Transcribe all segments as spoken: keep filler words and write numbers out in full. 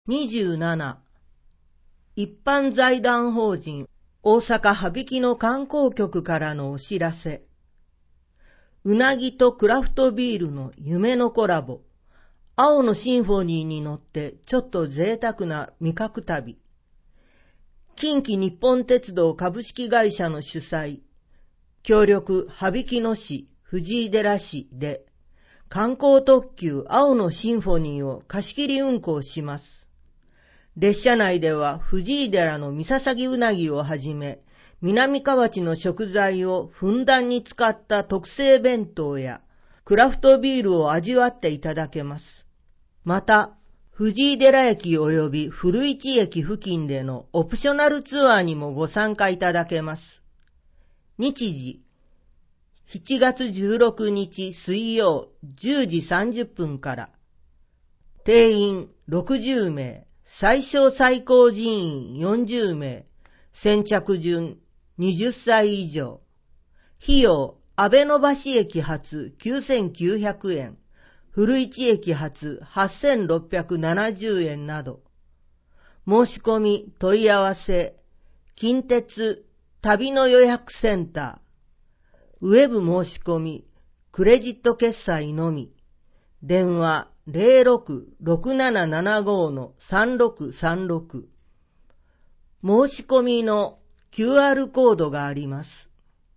にじゅうなな、一般財団法人大阪羽曳野観光局からのお知らせ。うなぎとクラフトビールの夢のコラボ。青のシンフォニーに乗ってちょっと贅沢な味覚旅。近畿日本鉄道株式会社の主催、協力羽曳野市、藤井寺市で観光特急青のシンフォニーを貸し切り運行します。列車内では藤井寺の三捧うなぎをはじめ、南河内の食材をふんだんに使った特製弁当やクラフトビールを味わっていただけます。また、藤井寺駅及び古市駅付近でのオプショナルツアーにもご参加いただけます。日時、しちがつじゅうろくにち水曜じゅうじさんじゅっぷんから。定員ろくじゅうめい、最小最高人員よんじゅうめい、先着順はたち以上。費用、阿部野橋駅発きゅうせんきゅうひゃくえん、古市駅発はっせんろっぴゃくななじゅうえんなど。申し込み、問い合わせ、近鉄旅の予約センター。ウェブ申し込み、クレジット決済のみ。電話 ゼロろく ろくななななご さんろくさんろく。申し込みの キューアール コードがあります。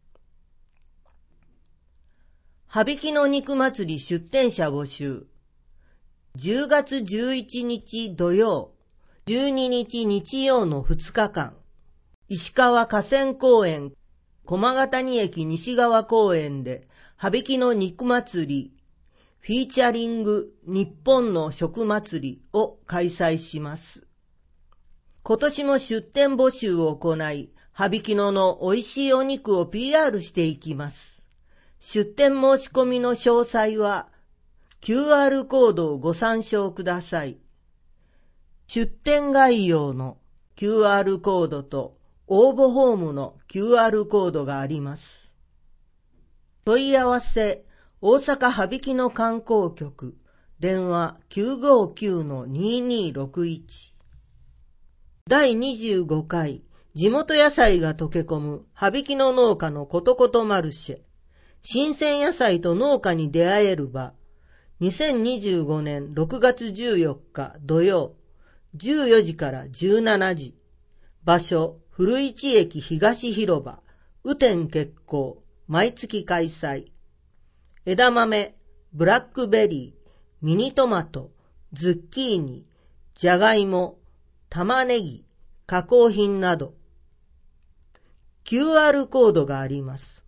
羽曳野肉祭り出店者募集。じゅうがつじゅういちにち土曜、じゅうににち日曜のふつかかん、石川河川公園、駒ヶ谷駅西側公園で羽曳野肉祭りフィーチャリング日本の食祭りを開催します。今年も出店募集を行い、羽曳野の美味しいお肉を ピーアール していきます。出店申し込みの詳細は キューアール コードをご参照ください。出店概要の キューアール コードと応募フォームの キューアール コードがあります。問い合わせ、大阪羽曳野観光局、電話 きゅうごきゅうのににろくいち。だいにじゅうごかい、地元野菜が溶け込む羽曳野農家のことことマルシェ。新鮮野菜と農家に出会える場。にせんにじゅうごねんろくがつじゅうよっか土曜、じゅうよじからじゅうしちじ。場所、古市駅東広場。雨天決行。毎月開催。枝豆、ブラックベリー、ミニトマト、ズッキーニ、じゃがいも、玉ねぎ、加工品など。キューアール コードがあります。